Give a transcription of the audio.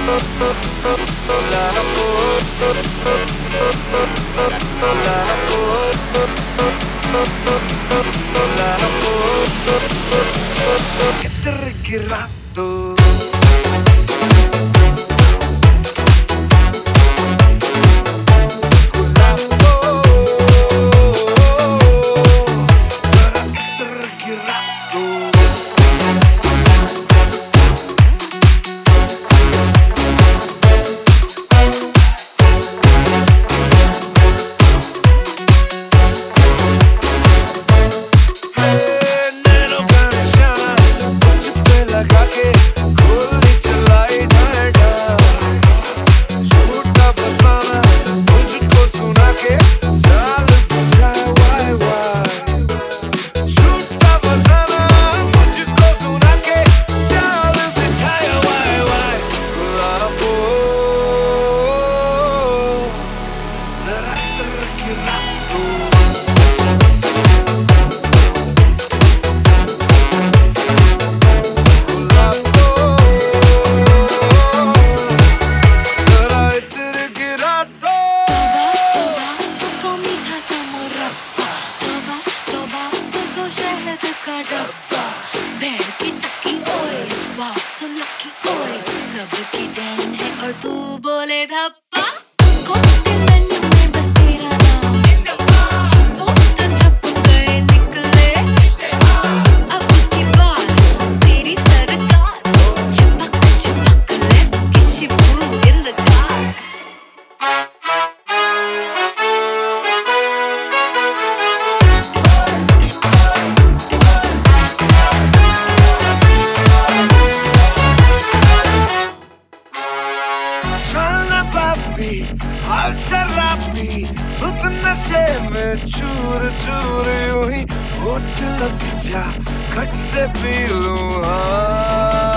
किधर गिरा तो सबकी डैन है और तू बोले धप्पा कौन के मेन्यू में बस तेरा नाम पोस्टर छप गए निकले अब की बार तेरी सरकार चिपक चिपक let's kiss you in the car हाल शराबी खुद नशे में चूर चूर यूं ही होठ लग जा खट से पी लूं हाँ